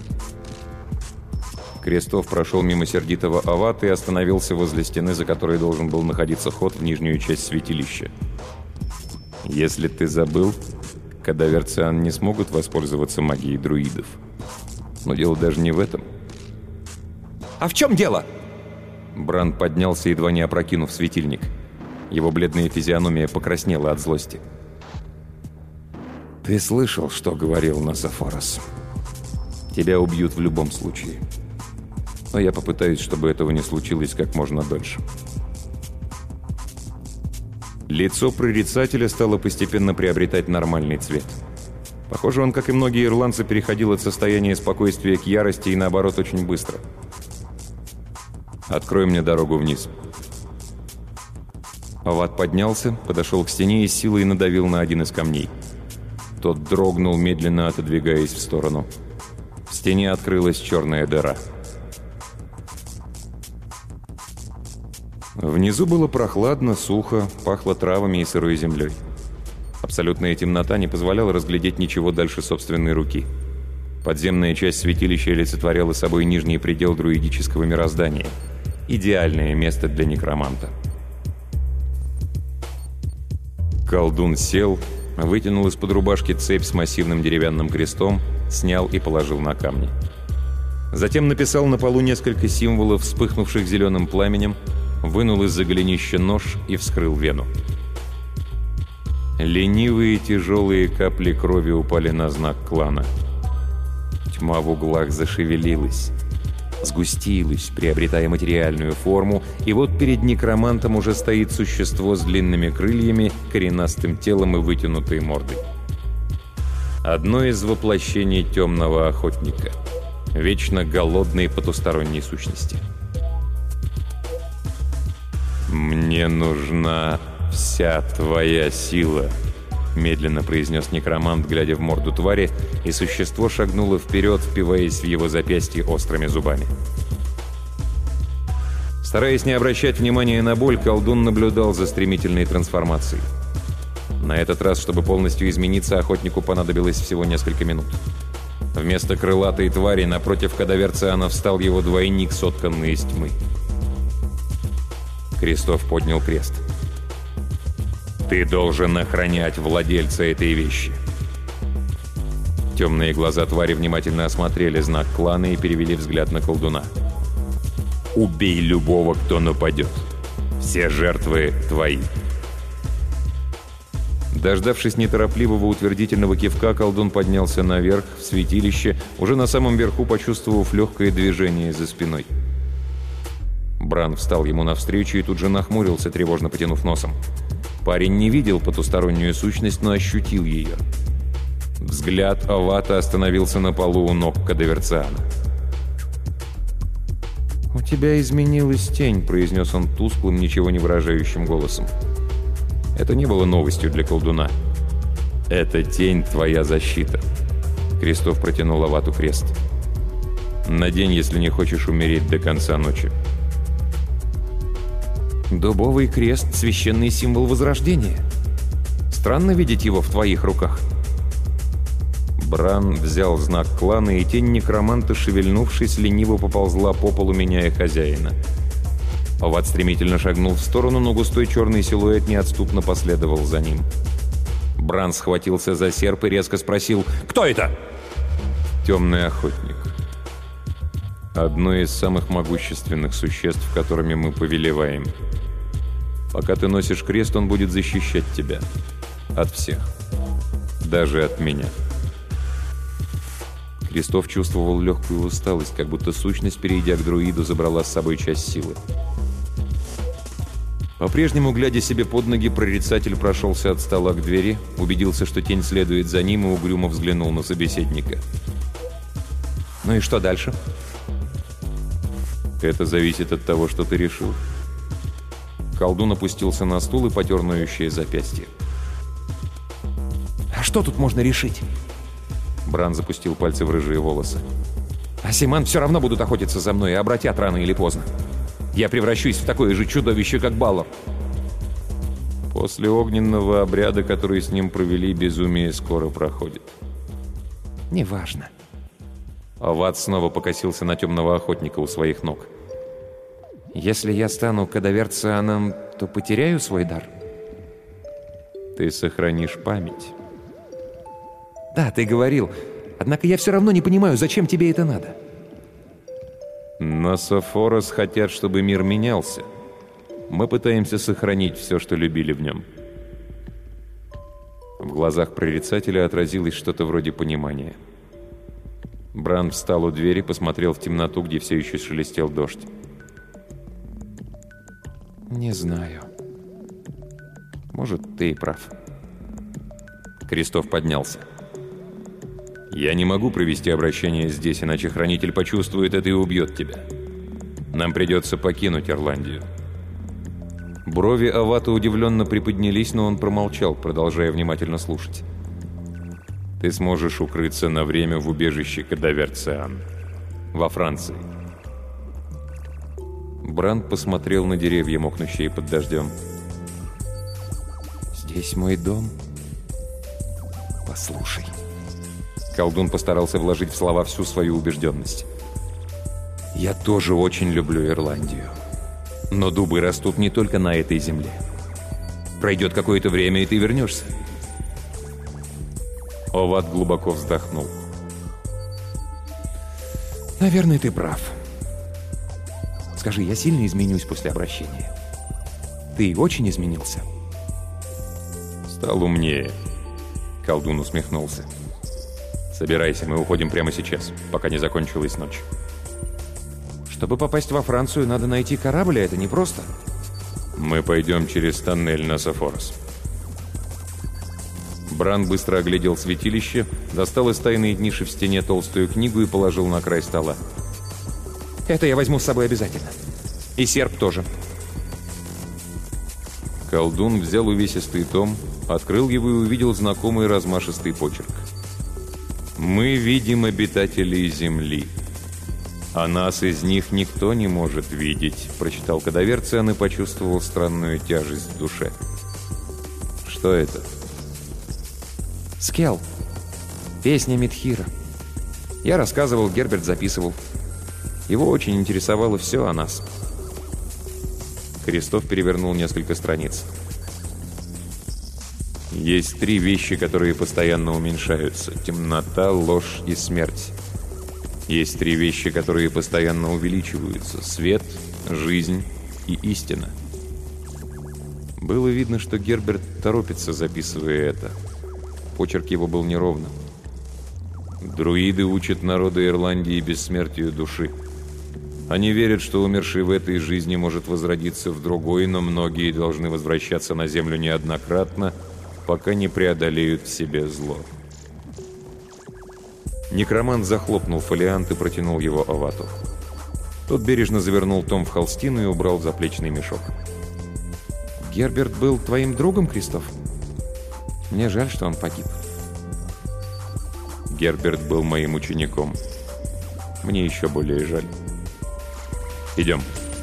Крестов прошел мимо сердитого Овата и остановился возле стены, за которой должен был находиться ход в нижнюю часть святилища. «Если ты забыл, кадаверциан не смогут воспользоваться магией друидов. Но дело даже не в этом». «А в чем дело?» Бран поднялся, едва не опрокинув светильник. Его бледная физиономия покраснела от злости. «Ты слышал, что говорил Насафорос? Тебя убьют в любом случае. Но я попытаюсь, чтобы этого не случилось как можно дольше». Лицо прорицателя стало постепенно приобретать нормальный цвет. Похоже, он, как и многие ирландцы, переходил от состояния спокойствия к ярости и, наоборот, очень быстро. «Открой мне дорогу вниз». Оват поднялся, подошел к стене и с силой надавил на один из камней. Тот дрогнул, медленно отодвигаясь в сторону. В стене открылась черная дыра. Внизу было прохладно, сухо, пахло травами и сырой землей. Абсолютная темнота не позволяла разглядеть ничего дальше собственной руки. Подземная часть святилища олицетворяла собой нижний предел друидического мироздания. Идеальное место для некроманта. Колдун сел, вытянул из-под рубашки цепь с массивным деревянным крестом, снял и положил на камни. Затем написал на полу несколько символов, вспыхнувших зеленым пламенем, вынул из-за голенища нож и вскрыл вену. Ленивые тяжелые капли крови упали на знак клана. Тьма в углах зашевелилась, сгустилась, приобретая материальную форму, и вот перед некромантом уже стоит существо с длинными крыльями, коренастым телом и вытянутой мордой. Одно из воплощений темного охотника, вечно голодной потусторонней сущности. «Мне нужна вся твоя сила», — медленно произнес некромант, глядя в морду твари, и существо шагнуло вперед, впиваясь в его запястье острыми зубами. Стараясь не обращать внимания на боль, колдун наблюдал за стремительной трансформацией. На этот раз, чтобы полностью измениться, охотнику понадобилось всего несколько минут. Вместо крылатой твари напротив кадаверциана встал его двойник, сотканный из тьмы. Крестов поднял крест. «Ты должен охранять владельца этой вещи». Темные глаза твари внимательно осмотрели знак клана и перевели взгляд на колдуна. «Убей любого, кто нападет. Все жертвы твои». Дождавшись неторопливого утвердительного кивка, колдун поднялся наверх, в святилище, уже на самом верху почувствовав легкое движение за спиной. Бран встал ему навстречу и тут же нахмурился, тревожно потянув носом. Парень не видел потустороннюю сущность, но ощутил ее. Взгляд Овата остановился на полу у ног кадаверциана. «У тебя изменилась тень», — произнес он тусклым, ничего не выражающим голосом. Это не было новостью для колдуна. «Эта тень — твоя защита». Крестов протянул Овату крест. «Надень, если не хочешь умереть до конца ночи». «Дубовый крест — священный символ Возрождения. Странно видеть его в твоих руках». Бран взял знак клана, и тень некроманта, шевельнувшись, лениво поползла по полу, меняя хозяина. Оват стремительно шагнул в сторону, но густой черный силуэт неотступно последовал за ним. Бран схватился за серп и резко спросил: «Кто это?» «Темный охотник. Одно из самых могущественных существ, которыми мы повелеваем. Пока ты носишь крест, он будет защищать тебя. От всех. Даже от меня». Крестов чувствовал легкую усталость, как будто сущность, перейдя к друиду, забрала с собой часть силы. По-прежнему, глядя себе под ноги, прорицатель прошелся от стола к двери, убедился, что тень следует за ним, и угрюмо взглянул на собеседника. «Ну и что дальше?» «Это зависит от того, что ты решил». Колдун опустился на стул и потер ноющее запястье. «А что тут можно решить?» Бран запустил пальцы в рыжие волосы. «Асиман все равно будут охотиться за мной и обратят рано или поздно. Я превращусь в такое же чудовище, как Баллар». После огненного обряда, который с ним провели, безумие скоро проходит. «Неважно». Ават снова покосился на темного охотника у своих ног. «Если я стану кадаверцианом, то потеряю свой дар?» «Ты сохранишь память». «Да, ты говорил. Однако я все равно не понимаю, зачем тебе это надо?» «На Софорос хотят, чтобы мир менялся. Мы пытаемся сохранить все, что любили в нем». В глазах прорицателя отразилось что-то вроде понимания. Бран встал у двери, посмотрел в темноту, где все еще шелестел дождь. «Не знаю. Может, ты и прав». Крестов поднялся. «Я не могу провести обращение здесь, иначе Хранитель почувствует это и убьет тебя. Нам придется покинуть Ирландию». Брови Авата удивленно приподнялись, но он промолчал, продолжая внимательно слушать. «Ты сможешь укрыться на время в убежище Кадаверциан. Во Франции». Бранд посмотрел на деревья, мокнущие под дождем. «Здесь мой дом. Послушай». Колдун постарался вложить в слова всю свою убежденность. «Я тоже очень люблю Ирландию. Но дубы растут не только на этой земле. Пройдет какое-то время, и ты вернешься». Оват глубоко вздохнул. «Наверное, ты прав. Скажи, я сильно изменюсь после обращения? Ты очень изменился?» «Стал умнее», — колдун усмехнулся. «Собирайся, мы уходим прямо сейчас, пока не закончилась ночь». «Чтобы попасть во Францию, надо найти корабль, а это непросто». «Мы пойдем через тоннель на Софорос». Бран быстро оглядел святилище, достал из тайной ниши в стене толстую книгу и положил на край стола. «Это я возьму с собой обязательно. И серп тоже». Колдун взял увесистый том, открыл его и увидел знакомый размашистый почерк. «Мы видим обитателей Земли, а нас из них никто не может видеть», — прочитал Кадаверциан и почувствовал странную тяжесть в душе. «Что это?» «Скелл. Песня Митхира. Я рассказывал, Герберт записывал. Его очень интересовало все о нас». Крестов перевернул несколько страниц. «Есть три вещи, которые постоянно уменьшаются: темнота, ложь и смерть. Есть три вещи, которые постоянно увеличиваются: свет, жизнь и истина». Было видно, что Герберт торопится, записывая это. Почерк его был неровным. «Друиды учат народы Ирландии бессмертию души. Они верят, что умерший в этой жизни может возродиться в другой, но многие должны возвращаться на землю неоднократно, пока не преодолеют в себе зло». Некромант захлопнул фолиант и протянул его Авату. Тот бережно завернул том в холстину и убрал в заплечный мешок. «Герберт был твоим другом, Крестов? Мне жаль, что он погиб». «Герберт был моим учеником. Мне еще более жаль. Идем».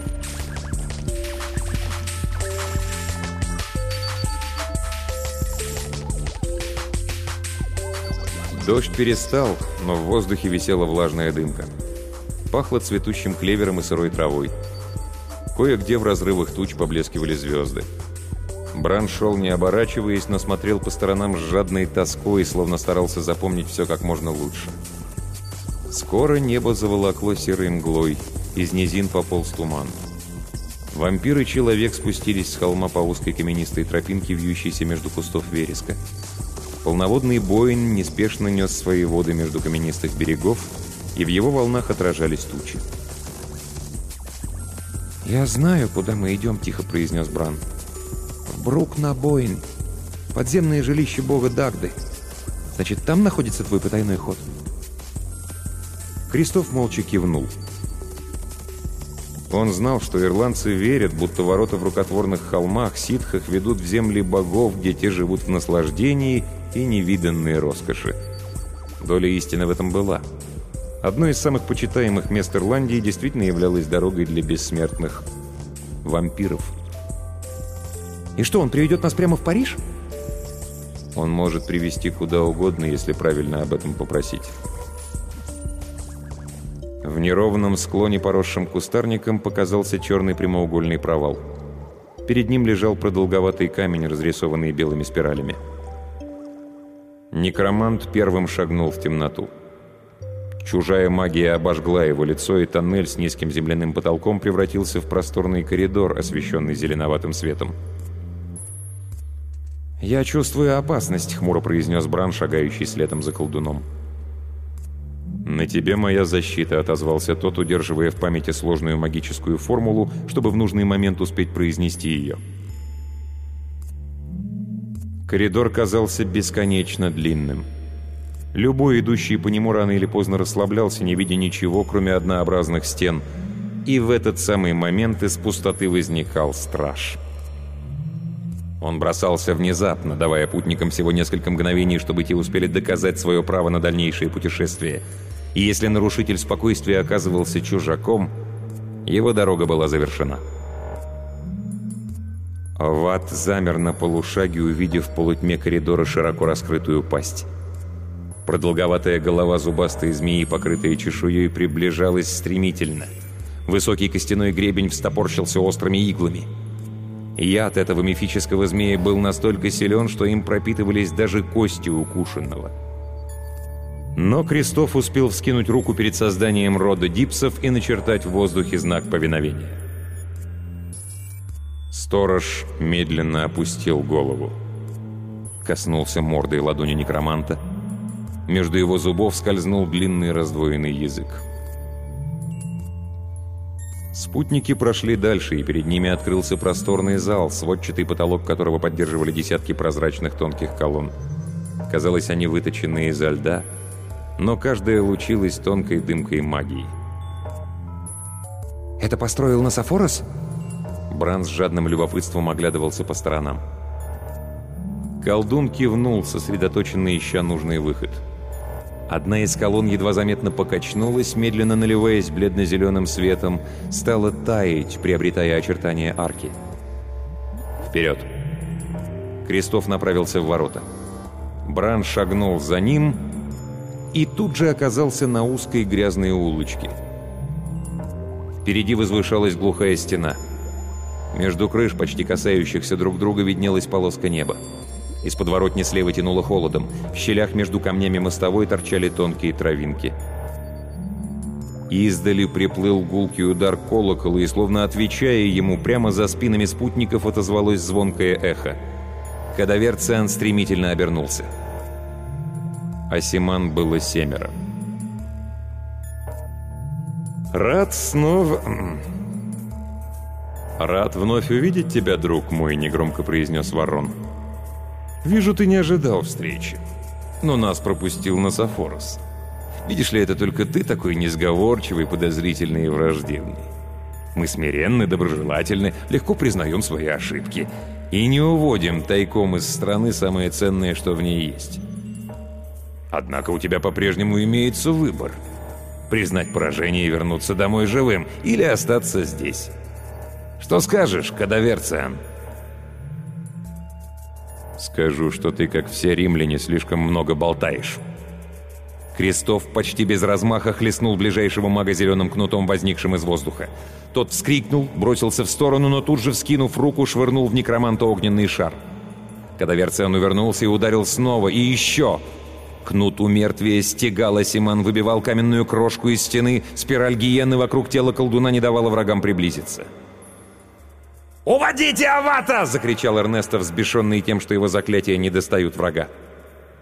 Дождь перестал, но в воздухе висела влажная дымка. Пахло цветущим клевером и сырой травой. Кое-где в разрывах туч поблескивали звезды. Бран шел, не оборачиваясь, но смотрел по сторонам с жадной тоской, словно старался запомнить все как можно лучше. Скоро небо заволокло серой мглой, из низин пополз туман. Вампир и человек спустились с холма по узкой каменистой тропинке, вьющейся между кустов вереска. Полноводный Бойн неспешно нес свои воды между каменистых берегов, и в его волнах отражались тучи. «Я знаю, куда мы идем», — тихо произнес Бран. «В Брук-на-Бойн. Подземное жилище бога Дагды. Значит, там находится твой потайной ход?» Кристоф молча кивнул. Он знал, что ирландцы верят, будто ворота в рукотворных холмах, ситхах ведут в земли богов, где те живут в наслаждении и невиданной роскоши. Доля истины в этом была. Одно из самых почитаемых мест Ирландии действительно являлось дорогой для бессмертных вампиров. «И что, он приведет нас прямо в Париж?» Он может привести куда угодно, если правильно об этом попросить. В неровном склоне, поросшем кустарником, показался черный прямоугольный провал. Перед ним лежал продолговатый камень, разрисованный белыми спиралями. Некромант первым шагнул в темноту. Чужая магия обожгла его лицо, и тоннель с низким земляным потолком превратился в просторный коридор, освещенный зеленоватым светом. «Я чувствую опасность», — хмуро произнес Бран, шагающий следом за колдуном. «На тебе моя защита», — отозвался тот, удерживая в памяти сложную магическую формулу, чтобы в нужный момент успеть произнести ее. Коридор казался бесконечно длинным. Любой, идущий по нему, рано или поздно расслаблялся, не видя ничего, кроме однообразных стен. И в этот самый момент из пустоты возникал страж. Он бросался внезапно, давая путникам всего несколько мгновений, чтобы те успели доказать свое право на дальнейшее путешествие. И если нарушитель спокойствия оказывался чужаком, его дорога была завершена. Ват замер на полушаге, увидев в полутьме коридора широко раскрытую пасть. Продолговатая голова зубастой змеи, покрытая чешуей, приближалась стремительно. Высокий костяной гребень встопорщился острыми иглами. Яд этого мифического змея был настолько силен, что им пропитывались даже кости укушенного. Но Кристоф успел вскинуть руку перед созданием рода Дипсов и начертать в воздухе знак повиновения. Сторож медленно опустил голову. Коснулся мордой ладони некроманта. Между его зубов скользнул длинный раздвоенный язык. Спутники прошли дальше, и перед ними открылся просторный зал, сводчатый потолок которого поддерживали десятки прозрачных тонких колонн. Казалось, они выточены изо льда, но каждая лучилась тонкой дымкой магии. «Это построил Нософорос?» Бран с жадным любопытством оглядывался по сторонам. Колдун кивнул, сосредоточенно ища нужный выход. Одна из колонн едва заметно покачнулась, медленно наливаясь бледно-зеленым светом, стала таять, приобретая очертания арки. «Вперед!» Кристоф направился в ворота. Бран шагнул за ним и тут же оказался на узкой грязной улочке. Впереди возвышалась глухая стена. Между крыш, почти касающихся друг друга, виднелась полоска неба. Из подворотни слева тянуло холодом. В щелях между камнями мостовой торчали тонкие травинки. Издали приплыл гулкий удар колокола, и, словно отвечая ему, прямо за спинами спутников отозвалось звонкое эхо. Кадаверциан стремительно обернулся. Асиман было семеро. «Рад снова...» «Рад вновь увидеть тебя, друг мой», — негромко произнес Варрон. «Вижу, ты не ожидал встречи, но нас пропустил Нософорос. Видишь ли, это только ты такой несговорчивый, подозрительный и враждебный. Мы смиренны, доброжелательны, легко признаем свои ошибки и не уводим тайком из страны самое ценное, что в ней есть. Однако у тебя по-прежнему имеется выбор — признать поражение и вернуться домой живым, или остаться здесь. Что скажешь, Кадаверциан?» «Скажу, что ты, как все римляне, слишком много болтаешь». Кристоф почти без размаха хлестнул ближайшего мага зеленым кнутом, возникшим из воздуха. Тот вскрикнул, бросился в сторону, но тут же, вскинув руку, швырнул в некроманта огненный шар. Кадаверциан увернулся и ударил снова, и еще. Кнут у мертвия стегал Асиман, выбивал каменную крошку из стены, спираль гиены вокруг тела колдуна не давала врагам приблизиться. «Уводите Авата!» — закричал Эрнесто, взбешенный тем, что его заклятия не достают врага.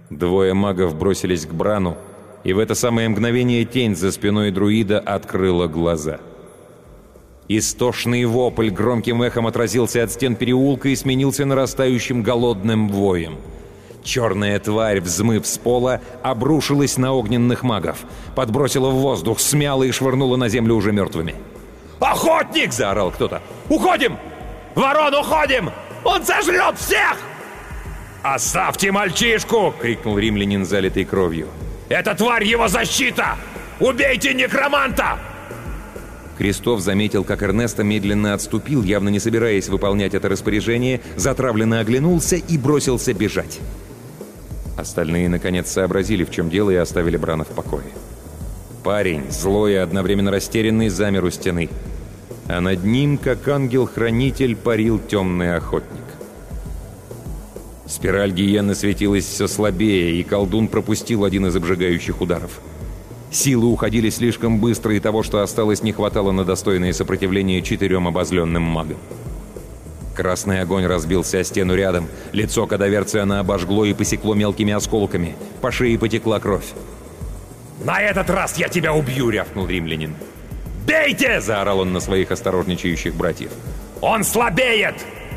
Двое магов бросились к Брану, и в это самое мгновение тень за спиной друида открыла глаза. Истошный вопль громким эхом отразился от стен переулка и сменился нарастающим голодным воем. Черная тварь, взмыв с пола, обрушилась на огненных магов, подбросила в воздух, смяла и швырнула на землю уже мертвыми. «Охотник!» — заорал кто-то. «Уходим! Ворон, уходим! Он сожрет всех!» «Оставьте мальчишку!» — крикнул римлянин, залитый кровью. «Эта тварь его защита! Убейте некроманта!» Кристоф заметил, как Эрнесто медленно отступил, явно не собираясь выполнять это распоряжение, затравленно оглянулся и бросился бежать. Остальные, наконец, сообразили, в чем дело, и оставили Брана в покое. Парень, злой и одновременно растерянный, замер у стены. А над ним, как ангел-хранитель, парил темный охотник. Спираль гиены светилась все слабее, и колдун пропустил один из обжигающих ударов. Силы уходили слишком быстро, и того, что осталось, не хватало на достойное сопротивление четырем обозленным магам. Красный огонь разбился о стену рядом, лицо кадаверциана обожгло и посекло мелкими осколками, по шее потекла кровь. «На этот раз я тебя убью!» — рявкнул римлянин. «Бейте!» — заорал он на своих осторожничающих братьев. «Он слабеет!»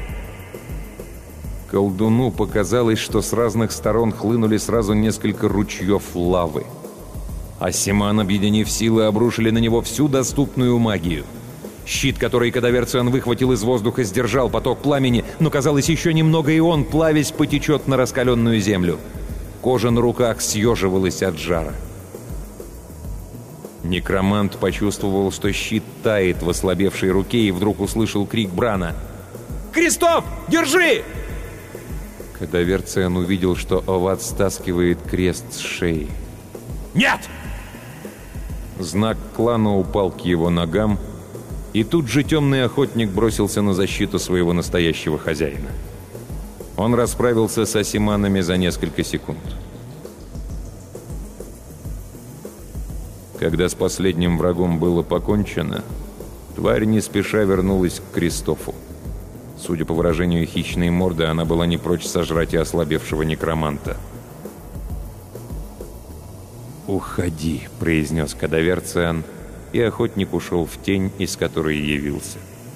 Колдуну показалось, что с разных сторон хлынули сразу несколько ручьев лавы. Асиман, объединив силы, обрушили на него всю доступную магию. Щит, который кадаверциан выхватил из воздуха, сдержал поток пламени, но, казалось, еще немного, и он, плавясь, потечет на раскаленную землю. Кожа на руках съеживалась от жара. Некромант почувствовал, что щит тает в ослабевшей руке, и вдруг услышал крик Брана. «Кристоф, держи!» Кадаверциан увидел, что Оват стаскивает крест с шеи. «Нет!» Знак клана упал к его ногам, и тут же темный охотник бросился на защиту своего настоящего хозяина. Он расправился с асиманами за несколько секунд. Когда с последним врагом было покончено, тварь не спеша вернулась к Кристофу. Судя по выражению хищной морды, она была не прочь сожрать и ослабевшего некроманта. «Уходи», — произнес кадаверциан, и охотник ушел в тень, из которой явился.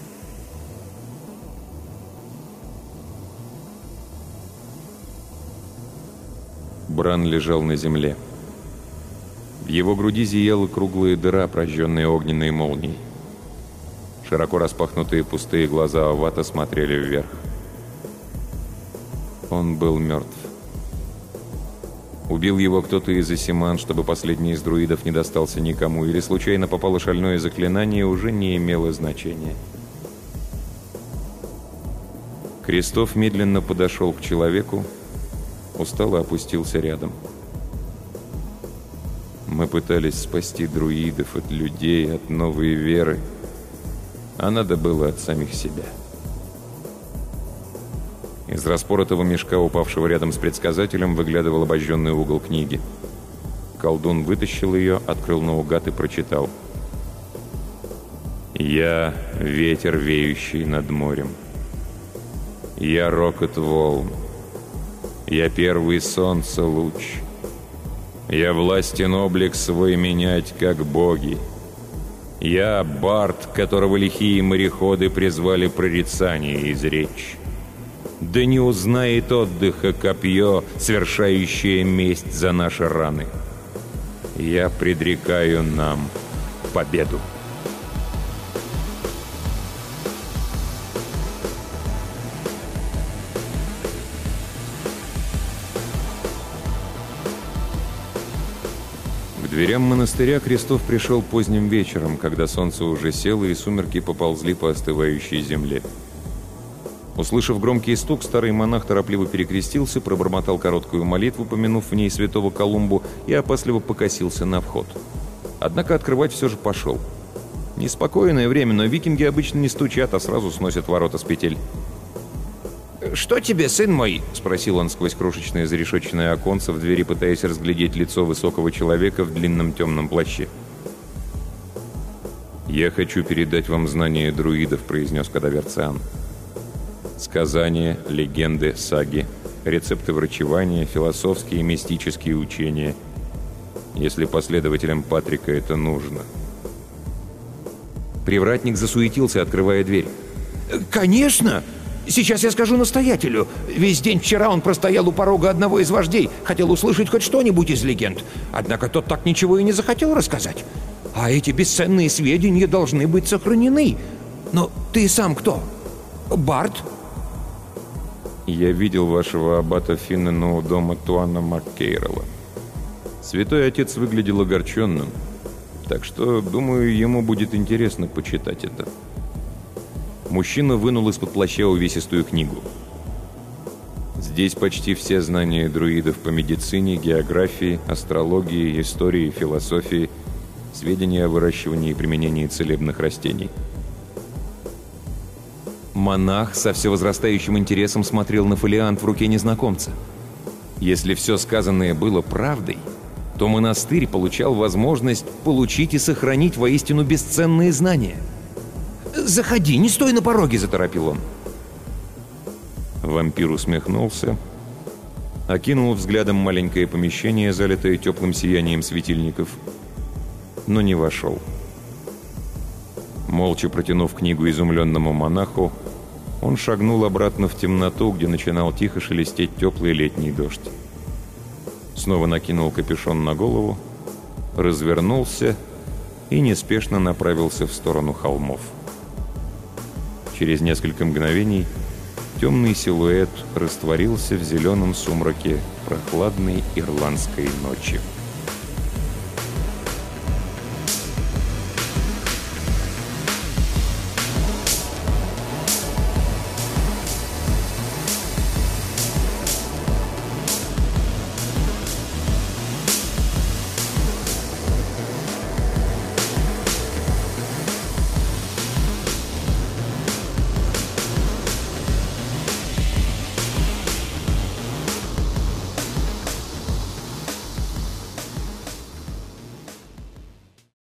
Бран лежал на земле. В его груди зияла круглая дыра, прожженная огненной молнией. Широко распахнутые пустые глаза Овата смотрели вверх. Он был мертв. Убил его кто-то из асиман, чтобы последний из друидов не достался никому, или случайно попало шальное заклинание, уже не имело значения. Кристоф медленно подошел к человеку, устало опустился рядом. Мы пытались спасти друидов от людей, от новой веры, а надо было от самих себя. Из распоротого мешка, упавшего рядом с предсказателем, выглядывал обожженный угол книги. Колдун вытащил ее, открыл наугад и прочитал. «Я — ветер, веющий над морем. Я — рокот волн. Я — первый солнца луч. Я властен облик свой менять, как боги. Я — бард, которого лихие мореходы призвали прорицание изречь. Да не узнает отдыха копье, свершающее месть за наши раны. Я предрекаю нам победу». К дверям монастыря Кристоф пришел поздним вечером, когда солнце уже село и сумерки поползли по остывающей земле. Услышав громкий стук, старый монах торопливо перекрестился, пробормотал короткую молитву, помянув в ней святого Колумбу, и опасливо покосился на вход. Однако открывать все же пошел. Неспокойное время, но викинги обычно не стучат, а сразу сносят ворота с петель. «Что тебе, сын мой?» — спросил он сквозь крошечное зарешетченное оконце в двери, пытаясь разглядеть лицо высокого человека в длинном темном плаще. «Я хочу передать вам знания друидов», — произнес кадаверциан. «Сказания, легенды, саги рецепты врачевания, философские и мистические учения, если последователям Патрика это нужно. Привратник засуетился, открывая дверь. «Конечно! Сейчас я скажу настоятелю. Весь день вчера он простоял у порога одного из вождей, хотел услышать хоть что-нибудь из легенд. Однако тот так ничего и не захотел рассказать. А эти бесценные сведения должны быть сохранены. Но ты сам кто? Бард?» «Я видел вашего аббата Финнена у дома Туана Маккейролла. Святой отец выглядел огорченным, так что, думаю, ему будет интересно почитать это». Мужчина вынул из-под плаща увесистую книгу. Здесь почти все знания друидов по медицине, географии, астрологии, истории, философии, сведения о выращивании и применении целебных растений. Монах со всевозрастающим интересом смотрел на фолиант в руке незнакомца. Если все сказанное было правдой, то монастырь получал возможность получить и сохранить воистину бесценные знания. «Заходи, не стой на пороге!» — заторопил он. Вампир усмехнулся, окинул взглядом маленькое помещение, залитое теплым сиянием светильников, но не вошел. Молча протянув книгу изумленному монаху, он шагнул обратно в темноту, где начинал тихо шелестеть теплый летний дождь. Снова накинул капюшон на голову, развернулся и неспешно направился в сторону холмов. Через несколько мгновений темный силуэт растворился в зеленом сумраке прохладной ирландской ночи.